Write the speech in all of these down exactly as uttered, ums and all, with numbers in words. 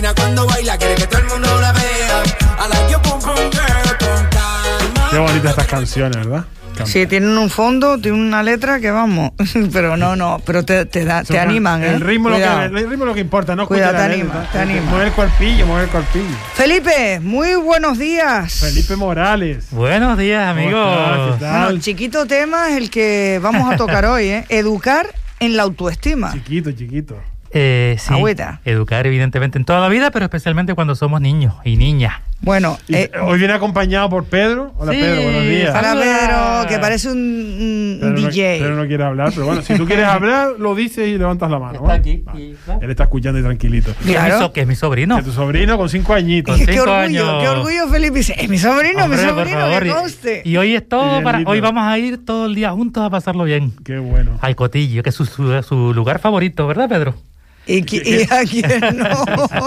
nena cuando baila quiere que todo el mundo la vea. I like your pum pum girl, con calma. Qué bonitas estas canciones, ¿verdad? Sí, tienen un fondo, tienen una letra que vamos, pero no, no, pero te, te, da, te animan, ¿eh? El ritmo, lo que, Cuidado. el ritmo es lo que importa, no Cuidado, escuchar te la anima, letra. te anima. Mueve el cuerpillo, mueve el cuerpillo. Felipe, muy buenos días. Felipe Morales. Buenos días, amigos. ¿Cómo estás? ¿Qué tal? Bueno, chiquito tema es el que vamos a tocar hoy, ¿eh? Educar en la autoestima. Chiquito, chiquito. Eh, sí, Agüita. educar evidentemente en toda la vida, pero especialmente cuando somos niños y niñas. Bueno, Y eh, hoy viene acompañado por Pedro. Hola, Sí, Pedro, buenos días. hola Hola. Pedro, que parece un, un Pedro no, D J. Pedro no quiere hablar, pero bueno, si tú quieres hablar, lo dices y levantas la mano. Está ¿vale? aquí, Vale. y- claro. Él está escuchando y tranquilito. Que, es mi Claro. so- que es mi sobrino. Que tu sobrino con cinco añitos. Con qué cinco orgullo, años. qué orgullo, Felipe. Dice, es mi sobrino, Hombre, mi por sobrino, favor, que y- conste. Y hoy es todo Bien para. lindo. Hoy vamos a ir todo el día juntos a pasarlo bien. Qué bueno. Al Cotillo, que es su, su, su lugar favorito, ¿verdad, Pedro? Y, qui- y a quién no.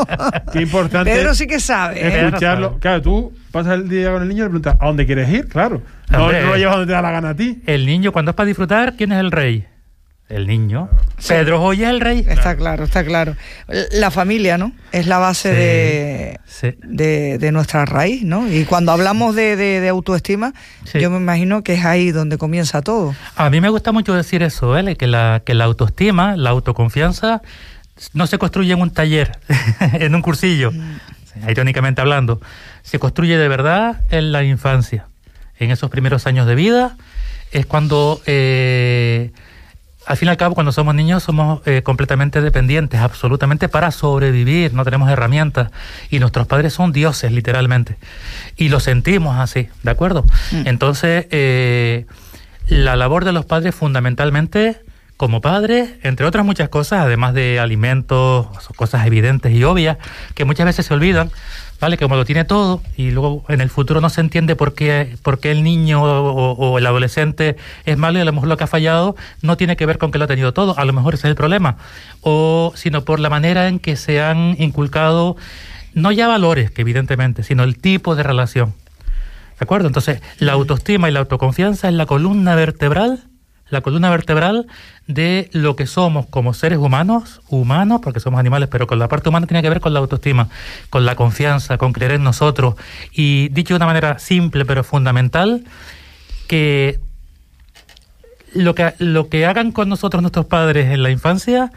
Qué importante Pedro sí que sabe, ¿eh? Pedro escucharlo. sabe. Claro, tú pasas el día con el niño y le preguntas, ¿a dónde quieres ir? Claro. No, Hombre. no lo llevas donde te da la gana a ti. El niño, cuando es para disfrutar, ¿quién es el rey? El niño. Pedro hoy es el rey. Está claro, está claro. La familia, ¿no? Es la base Sí, de, sí. de, de nuestra raíz, ¿no? Y cuando hablamos de, de, de autoestima, Sí. yo me imagino que es ahí donde comienza todo. A mí me gusta mucho decir eso, ¿vale? Que la, que la autoestima, la autoconfianza, no se construye en un taller, en un cursillo, irónicamente hablando. Se construye de verdad en la infancia. En esos primeros años de vida es cuando, eh, al fin y al cabo, cuando somos niños somos eh, completamente dependientes, absolutamente para sobrevivir, no tenemos herramientas. Y nuestros padres son dioses, literalmente. Y lo sentimos así, ¿de acuerdo? Mm. Entonces, eh, la labor de los padres fundamentalmente como padres, entre otras muchas cosas, además de alimentos, cosas evidentes y obvias, que muchas veces se olvidan, ¿vale? Que como lo tiene todo y luego en el futuro no se entiende por qué, por qué el niño o, o el adolescente es malo y a lo mejor lo que ha fallado no tiene que ver con que lo ha tenido todo, a lo mejor ese es el problema, o sino por la manera en que se han inculcado, no ya valores, que evidentemente, sino el tipo de relación. ¿De acuerdo? Entonces, la autoestima y la autoconfianza es la columna vertebral, la columna vertebral de lo que somos como seres humanos, humanos, porque somos animales, pero con la parte humana tiene que ver con la autoestima, con la confianza, con creer en nosotros. Y dicho de una manera simple pero fundamental, que lo que, lo que hagan con nosotros nuestros padres en la infancia,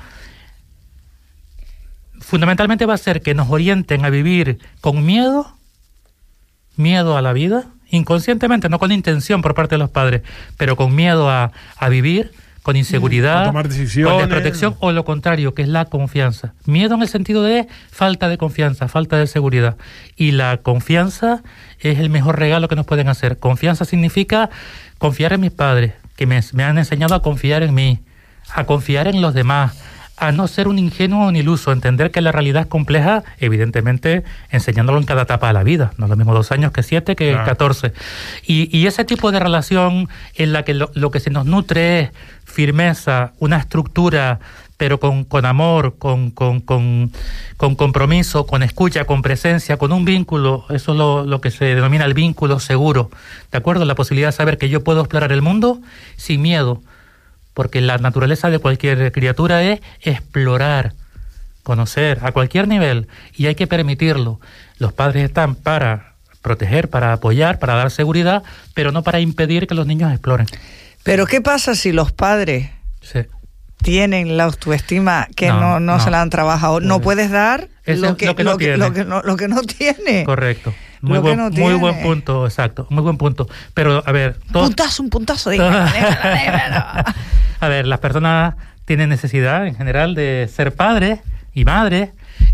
fundamentalmente va a ser que nos orienten a vivir con miedo, miedo a la vida, inconscientemente, no con intención por parte de los padres, pero con miedo a, a vivir, con inseguridad, A tomar decisiones. con desprotección, o lo contrario, que es la confianza. Miedo en el sentido de falta de confianza, falta de seguridad. Y la confianza es el mejor regalo que nos pueden hacer. Confianza significa confiar en mis padres, que me, me han enseñado a confiar en mí, a confiar en los demás, a no ser un ingenuo ni iluso, entender que la realidad es compleja, evidentemente enseñándolo en cada etapa de la vida, no es lo mismo dos años que siete que Claro. catorce. Y, y ese tipo de relación en la que lo, lo que se nos nutre es firmeza, una estructura, pero con, con amor, con, con, con, con compromiso, con escucha, con presencia, con un vínculo, eso es lo, lo que se denomina el vínculo seguro, ¿de acuerdo? La posibilidad de saber que yo puedo explorar el mundo sin miedo, porque la naturaleza de cualquier criatura es explorar, conocer a cualquier nivel, y hay que permitirlo. Los padres están para proteger, para apoyar, para dar seguridad, pero no para impedir que los niños exploren. Pero ¿qué pasa si los padres Sí. tienen la autoestima que No, no, no, no. se la han trabajado? No puedes dar Eso lo es que, lo que lo no que, tiene. lo que no, lo que no tiene. Correcto. Muy Lo que buen, no muy buen tiene. punto, exacto, muy buen punto. Pero, a ver, todo- Puntazo, un puntazo. dímelo, dímelo, dímelo. A ver, las personas tienen necesidad en general de ser padres y madres,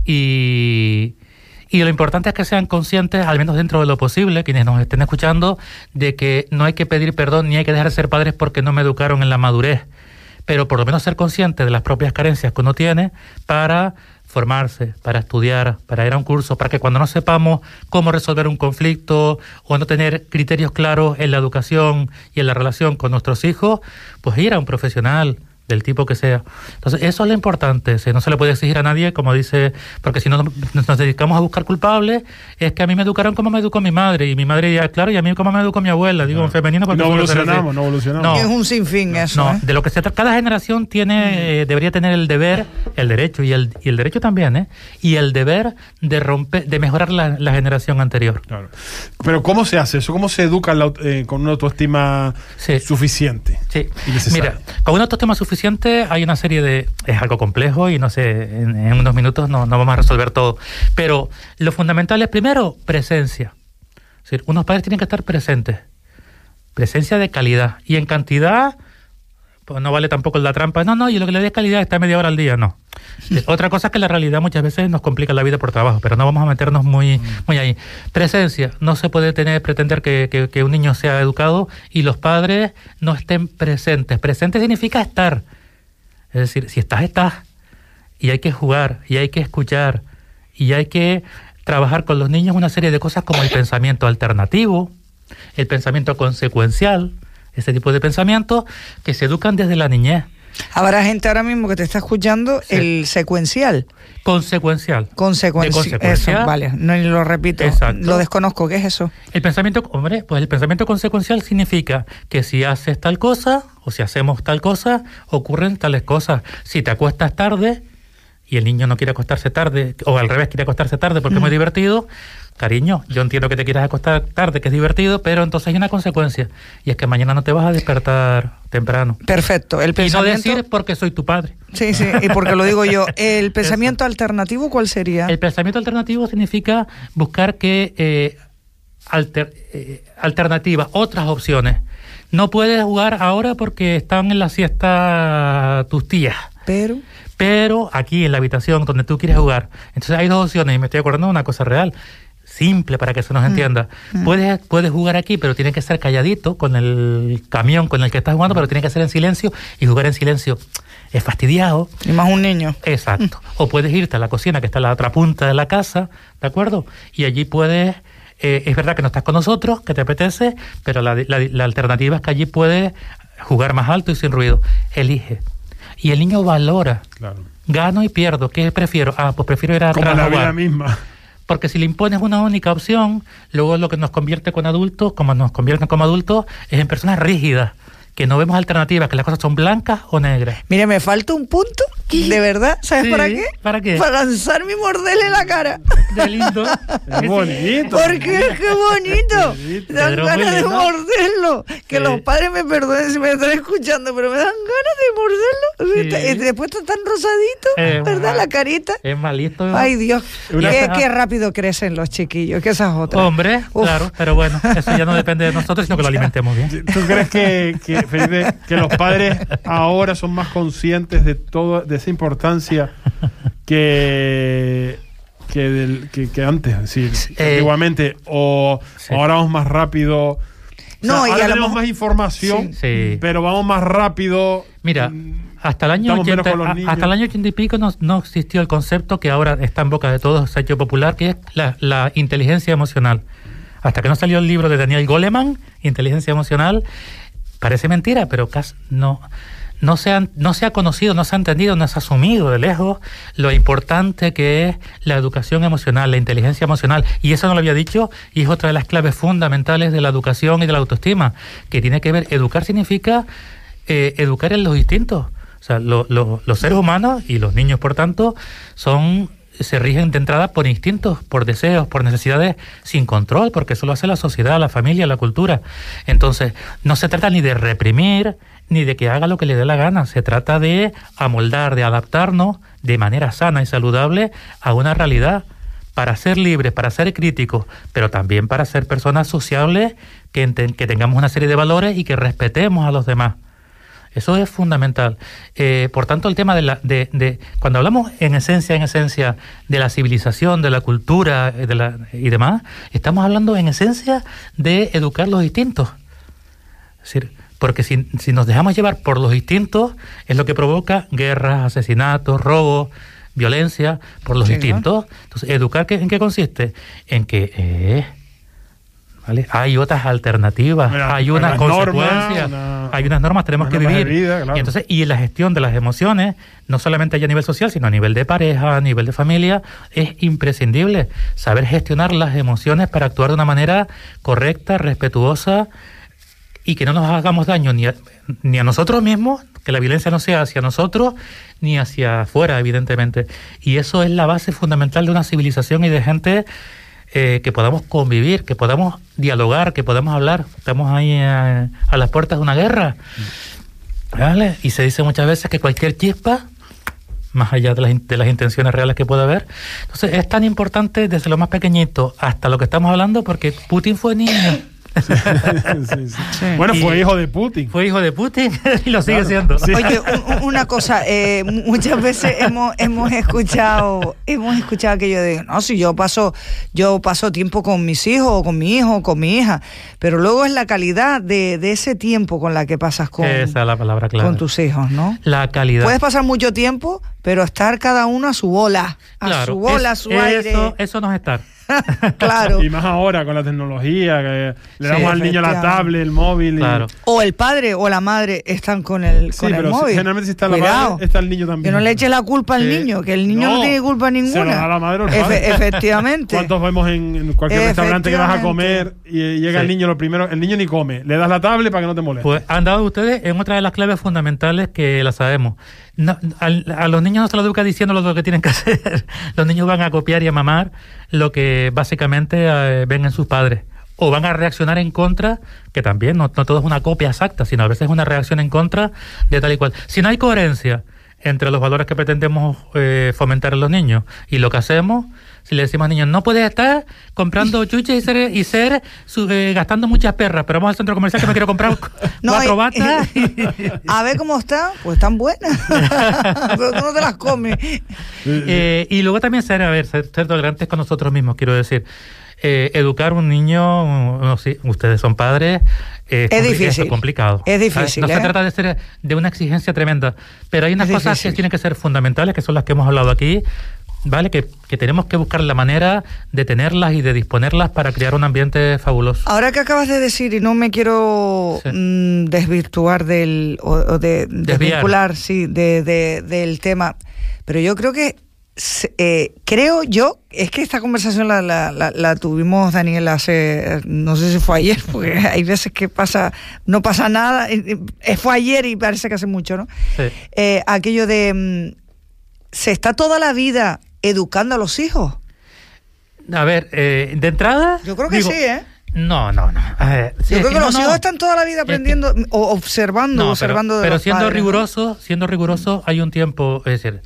y, y lo importante es que sean conscientes, al menos dentro de lo posible, quienes nos estén escuchando, de que no hay que pedir perdón ni hay que dejar de ser padres porque no me educaron en la madurez, pero por lo menos ser consciente de las propias carencias que uno tiene para formarse, para estudiar, para ir a un curso, para que cuando no sepamos cómo resolver un conflicto o no tener criterios claros en la educación y en la relación con nuestros hijos, pues ir a un profesional, del tipo que sea. Entonces, eso es lo importante. Si no se le puede exigir a nadie, como dice, porque si no nos dedicamos a buscar culpables, es que a mí me educaron como me educó mi madre, y mi madre ya, claro, y a mí como me educó mi abuela, digo, no. en femenino. No evolucionamos, no evolucionamos. No, es un sinfín eso. No, ¿eh? de lo que se trata, cada generación tiene, eh, debería tener el deber, el derecho, y el, y el derecho también, ¿eh? Y el deber de romper, de mejorar la, la generación anterior. Claro. Pero ¿cómo se hace eso? ¿Cómo se educa la, eh, con una autoestima sí. suficiente? Sí. Y necesaria? Mira, con una autoestima suficiente hay una serie de... Es algo complejo y no sé, en, en unos minutos no, no vamos a resolver todo. Pero lo fundamental es, primero, presencia. Es decir, unos padres tienen que estar presentes. Presencia de calidad. Y en cantidad, pues no vale tampoco la trampa. No, no, y lo que le dé calidad está media hora al día, no. Otra cosa es que la realidad muchas veces nos complica la vida por trabajo, pero no vamos a meternos muy, muy ahí. Presencia. No se puede tener pretender que, que, que un niño sea educado y los padres no estén presentes. Presente significa estar. Es decir, si estás, estás. Y hay que jugar, y hay que escuchar, y hay que trabajar con los niños una serie de cosas como el pensamiento alternativo, el pensamiento consecuencial, ese tipo de pensamientos que se educan desde la niñez. Habrá gente ahora mismo que te está escuchando Sí. el secuencial. Consecuencial. Consecuencia. De consecuencia. Eso, vale, no lo repito. Exacto. Lo desconozco. ¿Qué es eso? El pensamiento, hombre, pues el pensamiento consecuencial significa que si haces tal cosa o si hacemos tal cosa, ocurren tales cosas. Si te acuestas tarde y el niño no quiere acostarse tarde, o al revés, quiere acostarse tarde porque mm. es muy divertido, cariño, yo entiendo que te quieras acostar tarde, que es divertido, pero entonces hay una consecuencia, y es que mañana no te vas a despertar temprano. Perfecto. El pensamiento... Y no decir porque soy tu padre. Sí, sí, y porque lo digo yo. ¿El pensamiento alternativo cuál sería? El pensamiento alternativo significa buscar que eh, alter, eh, alternativas, otras opciones. No puedes jugar ahora porque están en la siesta tus tías. Pero... Pero aquí en la habitación donde tú quieres jugar. Entonces hay dos opciones, y me estoy acordando de una cosa real, simple para que se nos entienda. Mm. Puedes, puedes jugar aquí, pero tiene que ser calladito con el camión con el que estás jugando, pero tiene que ser en silencio, y jugar en silencio es fastidiado. Y más un niño. Exacto. Mm. O puedes irte a la cocina, que está en la otra punta de la casa, ¿de acuerdo? Y allí puedes... Eh, es verdad que no estás con nosotros, que te apetece, pero la, la, la alternativa es que allí puedes jugar más alto y sin ruido. Elige. Y el niño valora. Claro. Gano y pierdo. ¿Qué prefiero? Ah, pues prefiero ir a como la vida jugar. misma. Porque si le impones una única opción, luego lo que nos convierte con adultos, como nos convierten como adultos, es en personas rígidas, que no vemos alternativas, que las cosas son blancas o negras. Mire, me falta un punto, de verdad. ¿Sabes sí, para qué? ¿Para qué? Para lanzar mi mordel en la cara. Qué lindo. Es bonito. ¿Por qué? ¡Qué bonito! Dan Pedro, ganas de lindo. morderlo. Que Sí. los padres me perdonen si me están escuchando, pero me dan ganas de morderlo. Sí. Y después está tan rosadito, Eh, ¿verdad? La carita. Es malito. Ay, Dios. Una- Qué, qué rápido crecen los chiquillos, que esas otras. Hombre, Uf. claro, pero bueno, eso ya no depende de nosotros, sino que lo alimentemos bien. ¿Tú crees que, que, Felipe, que los padres ahora son más conscientes de todo, de esa importancia que que, del, que, que antes? Es decir, Eh, antiguamente, o sí. ahora vamos más rápido. O sea, No, y ahora a lo tenemos mejor- más información, Sí. pero vamos más rápido. Mira, Mm, hasta el año estamos menos ochenta, con los a- niños. hasta el año ochenta y pico no, no existió el concepto que ahora está en boca de todos, se ha hecho popular, que es la, la inteligencia emocional. Hasta que no salió el libro de Daniel Goleman, Inteligencia Emocional, parece mentira, pero casi no, no, se han, no se ha conocido, no se ha entendido, no se ha asumido de lejos lo importante que es la educación emocional, la inteligencia emocional. Y eso no lo había dicho, y es otra de las claves fundamentales de la educación y de la autoestima, que tiene que ver, educar significa eh, educar en los distintos. O sea, lo, lo, los seres humanos y los niños, por tanto, son... se rigen de entrada por instintos, por deseos, por necesidades sin control, porque eso lo hace la sociedad, la familia, la cultura. Entonces, no se trata ni de reprimir, ni de que haga lo que le dé la gana, se trata de amoldar, de adaptarnos de manera sana y saludable a una realidad, para ser libres, para ser críticos, pero también para ser personas sociables, que, enten- que tengamos una serie de valores y que respetemos a los demás. Eso es fundamental. Eh, por tanto, el tema de la, de, de cuando hablamos en esencia, en esencia de la civilización, de la cultura de la, y demás, estamos hablando en esencia de educar los distintos. Es decir, porque si, si nos dejamos llevar por los distintos, es lo que provoca guerras, asesinatos, robos, violencia, por los Sí, distintos. Entonces, ¿educar qué, en qué consiste? En que... Eh, ¿vale? Hay otras alternativas, Mira, hay unas las consecuencias, normas, una- hay unas normas, tenemos unas que normas de vivir. vida, claro. Y entonces, y la gestión de las emociones, no solamente ya a nivel social, sino a nivel de pareja, a nivel de familia, es imprescindible saber gestionar las emociones para actuar de una manera correcta, respetuosa y que no nos hagamos daño ni a, ni a nosotros mismos, que la violencia no sea hacia nosotros ni hacia afuera, evidentemente. Y eso es la base fundamental de una civilización y de gente eh, que podamos convivir, que podamos dialogar, que podamos hablar. Estamos ahí eh, a las puertas de una guerra, ¿vale? Y se dice muchas veces que cualquier chispa, más allá de las, in- de las intenciones reales que pueda haber. Entonces es tan importante desde lo más pequeñito hasta lo que estamos hablando, porque Putin fue niño. Sí, sí, sí. Sí. Bueno, fue Y- hijo de Putin. Fue hijo de Putin y lo sigue Claro, siendo. sí. Oye, un- un- una cosa, eh, muchas veces hemos, hemos escuchado, hemos escuchado aquello de, no, si yo paso, yo paso tiempo con mis hijos, o con mi hijo, o con mi hija, pero luego es la calidad de, de ese tiempo con la que pasas con, Esa es la palabra clave. con tus hijos, ¿no? La calidad. Puedes pasar mucho tiempo, pero estar cada uno a su bola, a Claro, su bola, a es- su aire. Eso, eso no es estar. Claro. Y más ahora con la tecnología, que le Sí, damos al niño la efectivamente. tablet, el móvil. y- Claro. O el padre o la madre están con el, Sí, con el pero móvil. generalmente si está la Cuidado. madre, está el niño también. Que no le eches la culpa al Sí. niño, que el niño no, No, tiene culpa se ninguna. lo da la madre o el Efe- padre. efectivamente. ¿Cuántos vemos en, en cualquier restaurante que vas a comer Efectivamente. y llega Sí. el niño lo primero, el niño ni come, le das la tablet para que no te moleste? Pues han dado ustedes en otra de las claves fundamentales que la sabemos. No, al- a, los niños no se los educa diciendo lo que tienen que hacer. Los niños van a copiar y a mamar lo que básicamente eh, ven en sus padres. O van a reaccionar en contra, que también no, no todo es una copia exacta, sino a veces es una reacción en contra de tal y cual. Si no hay coherencia entre los valores que pretendemos eh, fomentar en los niños y lo que hacemos, si le decimos a niños, no puedes estar comprando chuches y ser, y ser su- eh, gastando muchas perras, pero vamos al centro comercial que me quiero comprar No, cuatro y- batas. A ver cómo están, pues están buenas. Pero tú no te las comes. Eh, y luego también ser, a ver, ser, ser tolerantes con nosotros mismos, quiero decir. Eh, educar un niño, no, sí, ustedes son padres, eh, Es compli- difícil. Es complicado. Es difícil, No ¿eh? se trata de ser de una exigencia tremenda, pero hay unas Es cosas difícil. que tienen que ser fundamentales, que son las que hemos hablado aquí, ¿vale? Que, que tenemos que buscar la manera de tenerlas y de disponerlas para crear un ambiente fabuloso. Ahora que acabas de decir, y no me quiero Sí. mm, desvirtuar del, o, o de Desviar. desvincular, sí, de, de- del tema, pero yo creo que, se- eh, creo yo, es que esta conversación la, la, la, la tuvimos, Daniel, hace, no sé si fue ayer, porque hay veces que pasa, no pasa nada, eh, eh, fue ayer y parece que hace mucho, ¿no? Sí. Eh, aquello de, mm, se está toda la vida educando a los hijos. A ver, eh, de entrada... Yo creo que digo, sí, ¿eh? No, no, no. A ver, sí, Yo es creo que no, los no. hijos están toda la vida Es que- aprendiendo o observando, No, observando pero, de pero los siendo padres, ¿no? riguroso, siendo riguroso, hay un tiempo, es decir,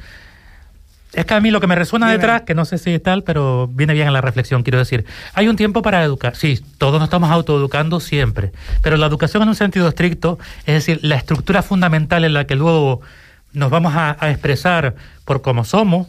es que a mí lo que me resuena Dime. detrás, que no sé si es tal, pero viene bien en la reflexión, quiero decir, hay un tiempo para educar. Sí, todos nos estamos autoeducando siempre, pero la educación en un sentido estricto, es decir, la estructura fundamental en la que luego nos vamos a, a expresar por cómo somos,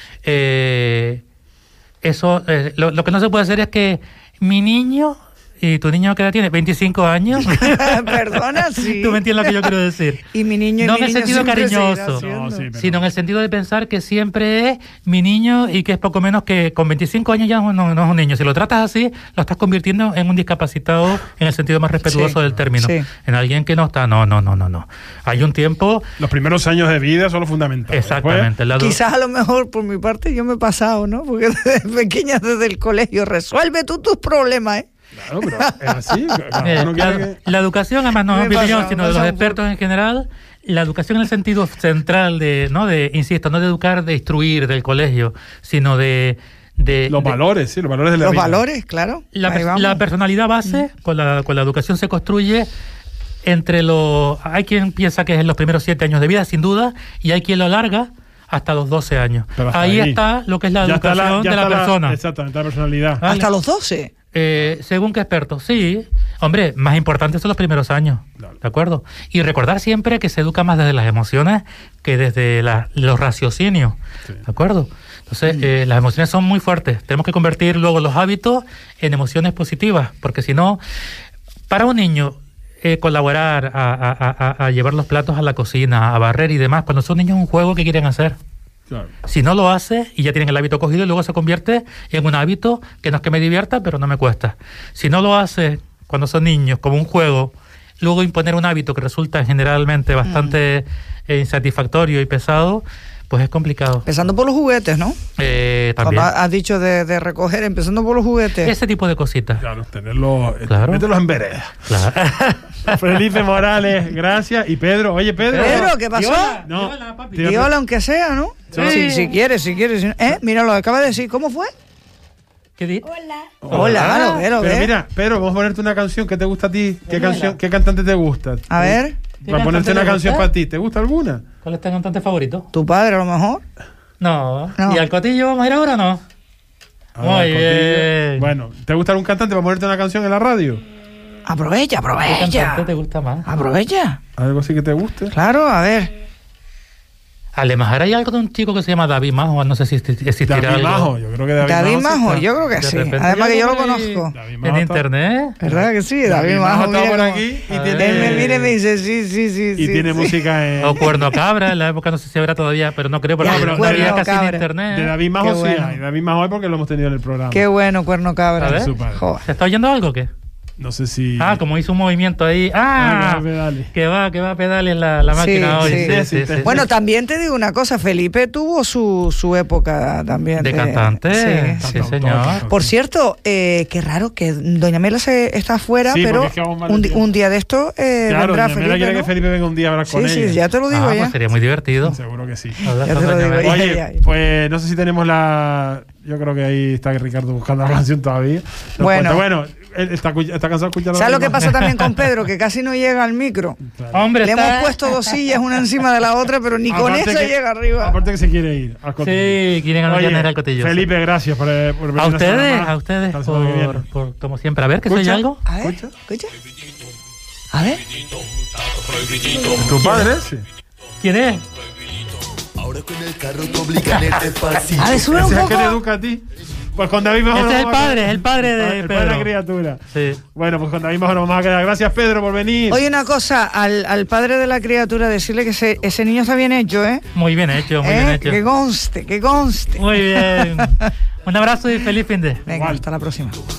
eh, eso, eh, lo, lo que no se puede hacer es que mi niño, y tu niño que edad tiene, veinticinco años, Perdona, sí. tú me entiendes lo que yo quiero decir. Y mi niño y No mi en el niño sentido siempre seguirá cariñoso. siendo. No, sí, pero- Sino en el sentido de pensar que siempre es mi niño y que es poco menos que con veinticinco años ya no, no es un niño. Si lo tratas así, lo estás convirtiendo en un discapacitado en el sentido más respetuoso Sí, del término. sí. En alguien que no está, no, no, no, no, no. Hay un tiempo, Los primeros años de vida son los fundamentales. exactamente. la du- Quizás a lo mejor por mi parte yo me he pasado, ¿no? Porque desde pequeña, desde el colegio, resuelve tú tus problemas, ¿eh? Claro, pero es así. cada Eh, uno la, quiere que- la educación, además, no Me es mi pasa, opinión, me sino de los pasa un expertos en general, la educación en el sentido central de, ¿no? De, insisto, no de educar, de instruir del colegio, sino de... de Los de- valores, sí, los valores de la Los vida. valores, claro. La, Ahí per- vamos. la personalidad base con la, con la educación se construye entre los... Hay quien piensa que es en los primeros siete años de vida, sin duda, y hay quien lo alarga hasta los doce años. Pero hasta Ahí, ahí. está lo que es la Ya está educación ya de la está persona. Exactamente, la personalidad. ¿Vale? Hasta los doce. Eh, según qué expertos, sí. Hombre, más importantes son los primeros años, Claro. ¿de acuerdo? Y recordar siempre que se educa más desde las emociones que desde la- los raciocinios, Sí. ¿de acuerdo? Entonces, eh, las emociones son muy fuertes. Tenemos que convertir luego los hábitos en emociones positivas, porque si no, para un niño, eh, colaborar a, a- a- a llevar los platos a la cocina, a barrer y demás, cuando son niños es un juego que quieren hacer. Claro. Si no lo hace y ya tienen el hábito cogido, y luego se convierte en un hábito que no es que me divierta, pero no me cuesta. Si no lo hace cuando son niños, como un juego, luego imponer un hábito que resulta generalmente bastante mm. eh, insatisfactorio y pesado, pues es complicado. Empezando por los juguetes, ¿no? Eh, también. Cuando has dicho de, de recoger, empezando por los juguetes. Ese tipo de cositas. Claro, tenerlos, Claro. meterlos en vereda. Claro. Felipe Morales, gracias. Y Pedro, oye Pedro. Pedro, ¿qué pasó? No, Dígala, papi. te iba a- Dígale aunque sea, ¿no? Sí. Si, si quieres, si quieres. si no- ¿Eh? Mira, lo acaba de decir. ¿Cómo fue? ¿Qué di? Hola, lo ve, lo Pero ve. mira, Pedro, vamos a ponerte una canción que te gusta a ti. ¿Qué Póngala. canción, qué cantante te gusta? A ver, ¿Qué Para ponerte cantante una te canción gusta? para ti. ¿Te gusta alguna? ¿Cuál es tu cantante favorito? tu padre a lo mejor. No. No. ¿Y al cotillo vamos a ir ahora o no? Ah, Muy contigo. bien. Bueno, ¿te gusta algún cantante para ponerte una canción en la radio? Aprovecha, ¿Qué aprovecha. cantante te gusta más? Aprovecha. ¿Algo así que te guste? Claro, a ver. Alemán, hay algo de un chico que se llama David Majo, no sé si existi- existirá David algo. Majo, yo creo que David, David Majo. sí Majo, está. yo creo que De sí. repente Además que yo lo por ahí conozco. David Majo En está- internet. ¿Verdad que sí? David David Majo Majo, está mira por cómo- aquí y A tiene, ver. Él me mira y me dice, sí, sí, sí, y sí. tiene sí. música en... O Cuerno Cabra, en la época no sé si habrá todavía, pero no creo, porque Ya, no, pero no había Cuerno casi en Cabra. internet. De David Majo Qué sí bueno. hay. David Majo hay porque lo hemos tenido en el programa. Qué bueno, cuerno A cabra. ver. Su padre. Joder. ¿Se está oyendo algo o qué? No sé si... Ah, como hizo un movimiento ahí. Ah, Ah, que va a pedales. que va, que va a pedales la, la máquina Sí, hoy. sí. Sí, sí. Bueno, también te digo una cosa, Felipe tuvo su, su época también. De cantante. Sí, Sí, sí. señor. Por cierto, eh, qué raro que Doña Mela se está afuera, Sí, pero porque es que vamos mal un, de di- tiempo. un día de esto eh, Claro, vendrá Doña Mela Felipe, quiere ¿no? que Felipe venga un día a hablar con Sí, sí, ella. ya te lo digo Ah, ya. pues sería muy divertido. Seguro que sí. Hablar Ya con te lo Doña digo, Mela. ya. Oye, pues no sé si tenemos la... Yo creo que ahí está Ricardo buscando la canción todavía. Nos Bueno. cuenta. Bueno, él está, escu- está cansado de escuchar la ¿Sabes lo que misma. pasa también con Pedro? Que casi no llega al micro. Hombre, Le está... hemos puesto dos sillas una encima de la otra, pero ni con Aparte eso que- llega arriba. Aparte que se quiere ir al cotillo. Sí, quieren Oye, ganar al cotillo. Felipe, gracias por, eh, por venir A una semana ustedes, más. a ustedes, Hasta la semana que por, viene. por, como siempre. A ver, que soy Escucha. algo. A ver, Escucha. escucha. A ver. ¿Tu padre ese? ¿Quién es? Ahora con el carro te obligan el despacito. A ver, sube un ¿Ese es el que le poco. educa a ti? Pues con David Majo Ese nos es el vamos a padre, quedar. es el padre de El padre de la Pedro. criatura. Sí. Bueno, pues con David Majo nos vamos a quedar. Gracias, Pedro, por venir. Oye, una cosa, al, al padre de la criatura decirle que ese, ese niño está bien hecho, ¿eh? Muy bien hecho, muy ¿Eh? bien hecho. Que conste, que conste. Muy bien. Un abrazo y feliz fin de. Venga, Igual. hasta la próxima.